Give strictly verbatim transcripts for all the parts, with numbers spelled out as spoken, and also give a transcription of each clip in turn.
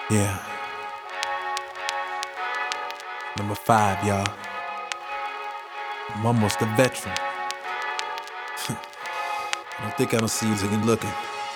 Yeah. Number five, y'all. I'm almost a veteran. I don't think I don't see you looking looking.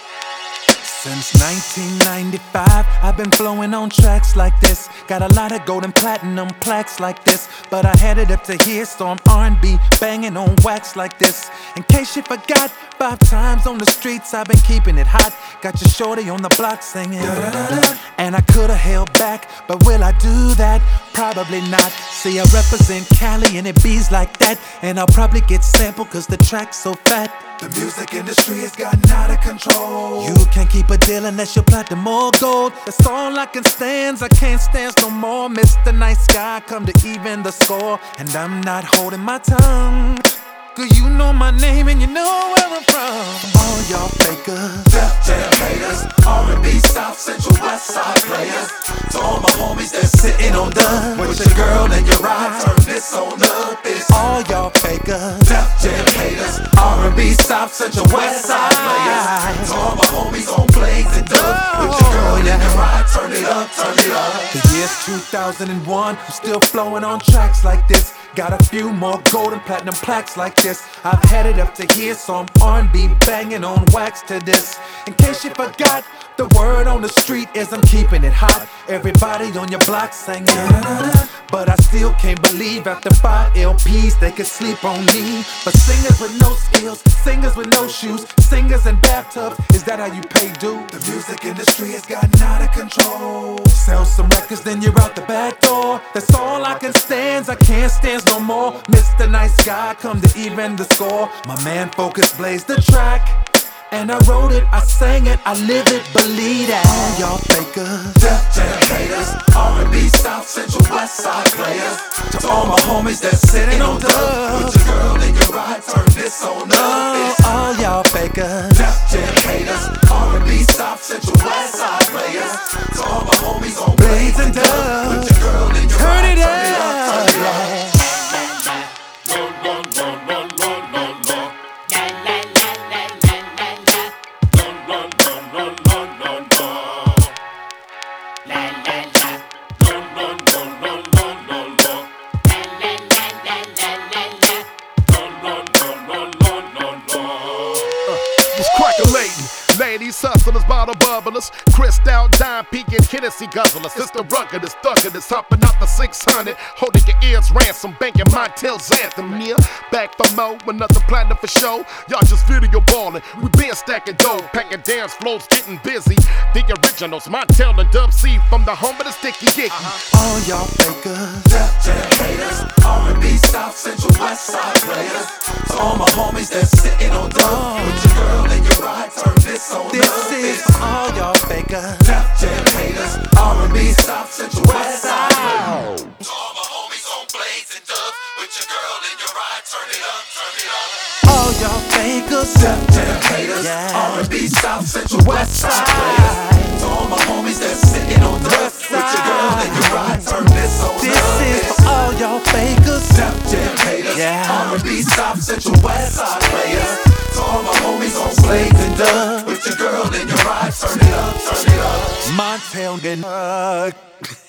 Since nineteen ninety-five, I've been flowing on tracks like this. Got a lot of gold and platinum plaques like this. But I had it up to here, so I'm R and B banging on wax like this. In case you forgot, five times on the streets I've been keeping it hot. Got your shorty on the block singing da-da-da-da. And I could've held back, but will I do that? Probably not. See, I represent Cali and it bees like that. And I'll probably get sampled cause the track's so fat. The music industry has gotten out of control. You can't keep a deal unless you're platinum or gold. That's all I can stand, I can't stand no more. Mister Nice Guy, come to even the score. And I'm not holding my tongue, cause you know my name and you know where I'm from. All y'all fakers, Def Jam haters, R and B, South Central, West Side players. To all my homies that's sitting on the with your girl and your ride, turn this on up. It's all y'all fakers, Def Jam haters, R and B, South Central, West Side players. To all my homies on Blades and Dub with your girl and your ride, turn it up, turn it up. The year's two thousand one, I'm still flowing on tracks like this. Got a few more gold and platinum plaques like this. I've had it up to here, so I'm R and B banging on wax to this. In case you forgot, the word on the street is I'm keeping it hot. Everybody on your block singing da-da-da-da. But I still can't believe after five L Ps they could sleep on me. But singers with no skills, singers with no shoes, singers in bathtubs, is that how you pay due? The music industry has gotten out of control. Sell some records, then you're out the back door. That's all I can stand, I can't stand no more. Mister Nice Guy, come to even the score. My man Focus blazed the track, and I wrote it, I sang it, I live it, believe that. All y'all fakers, Def Jam haters, R and B, South Central, West Side players. To all my homies that's sitting on dub with your girl and your ride, turn this on up. Oh, all y'all fakers, Def Jam haters, R and B, South Central, West Side players. To all my homies on Blades and Dub with your girl and your ride, turn it up, turn it up. Ladies, hustlers, bottle bubblers, crystal, dime, peeking, Hennessy guzzlers. It's the ruggedest, thuggedest, hopping out the six hundred, holding your ears ransom, banking Montel's anthem. Yeah, back for more, another platinum for show. Y'all just video balling, we been stacking dough, packing dance flows, getting busy. The originals, Montel and Dub C from the home of the sticky dicky. Uh-huh. All y'all fakers, Def Jam haters, R and B, South Central, West Side players. To all my homies that's sitting on dub with your girl and your ride, turn this on up. This is for all y'all fakers, Def Jam haters, R and B, South Central, West Side. To all my homies on Blades and Dub with your girl and your ride, turn it up, turn it up. All y'all fakers, Def Jam haters, yeah. R and B, South Central, West Side players. To all my homies that's sitting on Dub with your girl and your ride, turn this on this up. This is for all y'all fakers, Def Jam haters, yeah. R and B, South Central, West Side players. To all my homies on Blades and Dub with your girl and your ride, turn it up, turn it up. Montel and uh